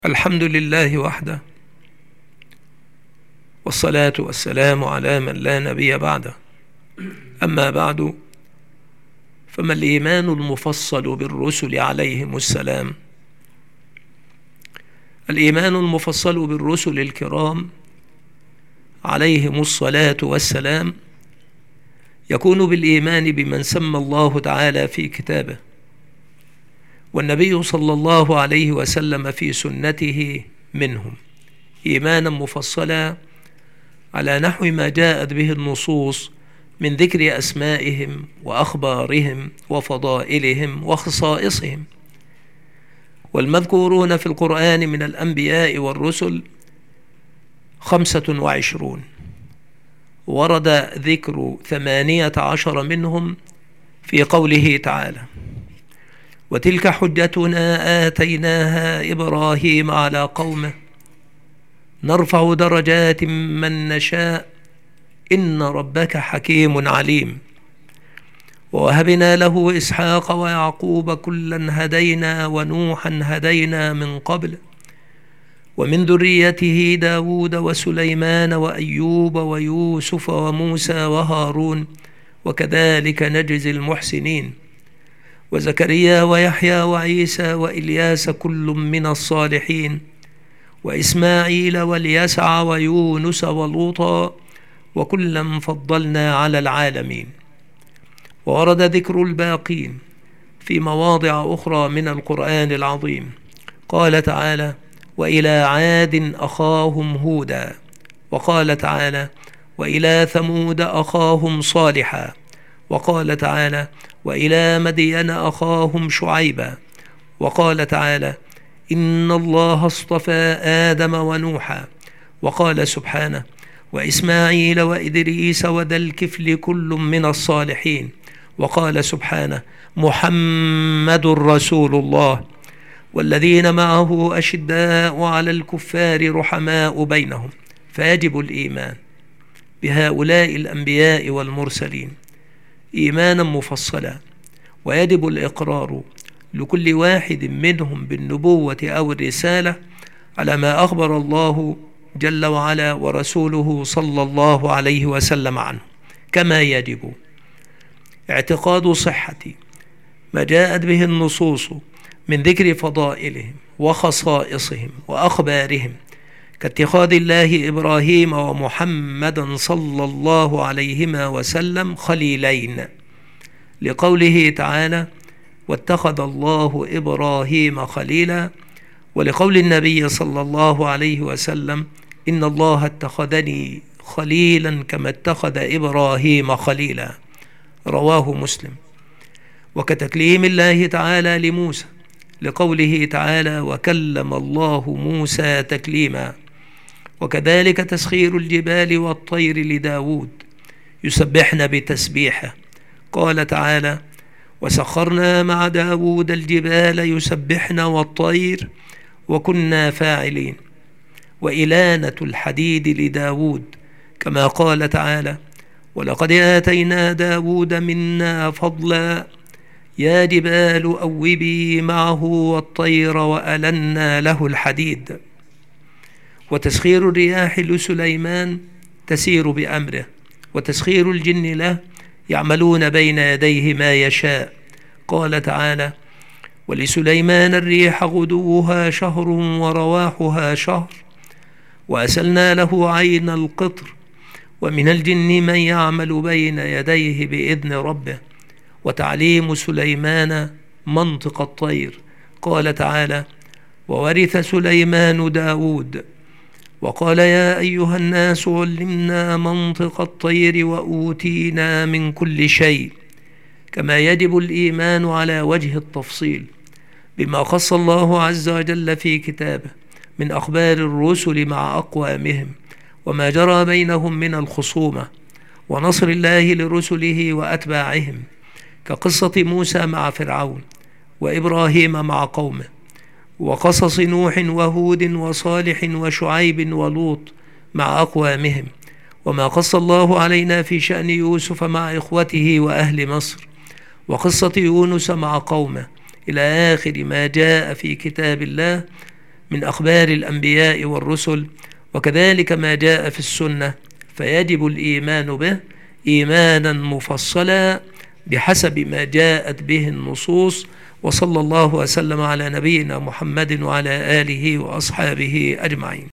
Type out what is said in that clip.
الحمد لله وحده، والصلاة والسلام على من لا نبي بعده. أما بعد، فما الإيمان المفصل بالرسل عليهم السلام؟ الإيمان المفصل بالرسل الكرام عليهم الصلاة والسلام يكون بالإيمان بمن سمى الله تعالى في كتابه، والنبي صلى الله عليه وسلم في سنته منهم، إيمانا مفصلا على نحو ما جاءت به النصوص من ذكر أسمائهم وأخبارهم وفضائلهم وخصائصهم. والمذكورون في القرآن من الأنبياء والرسل 25، ورد ذكر 18 منهم في قوله تعالى: وتلك حجتنا آتيناها إبراهيم على قومه نرفع درجات من نشاء إن ربك حكيم عليم. ووهبنا له إسحاق ويعقوب كلا هدينا ونوحا هدينا من قبل ومن ذريته داود وسليمان وأيوب ويوسف وموسى وهارون وكذلك نجزي المحسنين. وزكريا ويحيى وعيسى وإلياس كل من الصالحين وإسماعيل واليسع ويونس ولوطا وكلا فضلنا على العالمين. وورد ذكر الباقين في مواضع أخرى من القرآن العظيم. قال تعالى: وإلى عاد أخاهم هودا. وقال تعالى: وإلى ثمود أخاهم صالحا. وقال تعالى: وإلى مدين أخاهم شعيبا. وقال تعالى: إن الله اصطفى آدم ونوحا. وقال سبحانه: وإسماعيل وإدريس وذا الكفل كل من الصالحين. وقال سبحانه: محمد رسول الله والذين معه أشداء على الكفار رحماء بينهم. فيجب الإيمان بهؤلاء الأنبياء والمرسلين إيمانا مفصلا، ويجب الإقرار لكل واحد منهم بالنبوة أو الرسالة على ما أخبر الله جل وعلا ورسوله صلى الله عليه وسلم عنه، كما يجب اعتقاد صحة ما جاءت به النصوص من ذكر فضائلهم وخصائصهم وأخبارهم، كاتخاذ الله إبراهيم ومحمدا صلى الله عليهما وسلم خليلين، لقوله تعالى: واتخذ الله إبراهيم خليلا، ولقول النبي صلى الله عليه وسلم: إن الله اتخذني خليلا كما اتخذ إبراهيم خليلا، رواه مسلم. وكتكليم الله تعالى لموسى، لقوله تعالى: وكلم الله موسى تكليما. وكذلك تسخير الجبال والطير لداود يسبحن بتسبيحه. قال تعالى: وسخرنا مع داود الجبال يسبحن والطير وكنا فاعلين. وإلانة الحديد لداود، كما قال تعالى: ولقد آتينا داود منا فضلا يا جبال أوبي معه والطير وألنا له الحديد. وتسخير الرياح لسليمان تسير بأمره، وتسخير الجن له يعملون بين يديه ما يشاء. قال تعالى: ولسليمان الريح غدوها شهر ورواحها شهر وأسلنا له عين القطر ومن الجن من يعمل بين يديه بإذن ربه. وتعليم سليمان منطق الطير. قال تعالى: وورث سليمان داود. وقال: يا أيها الناس علمنا منطق الطير وأوتينا من كل شيء. كما يجب الإيمان على وجه التفصيل بما خص الله عز وجل في كتابه من أخبار الرسل مع أقوامهم وما جرى بينهم من الخصومة ونصر الله لرسله وأتباعهم، كقصة موسى مع فرعون وإبراهيم مع قومه، وقصص نوح وهود وصالح وشعيب ولوط مع أقوامهم، وما قص الله علينا في شأن يوسف مع إخوته وأهل مصر، وقصة يونس مع قومه، إلى آخر ما جاء في كتاب الله من أخبار الأنبياء والرسل، وكذلك ما جاء في السنة، فيجب الإيمان به إيمانا مفصلا بحسب ما جاءت به النصوص. وصلى الله وسلم على نبينا محمد وعلى آله وأصحابه أجمعين.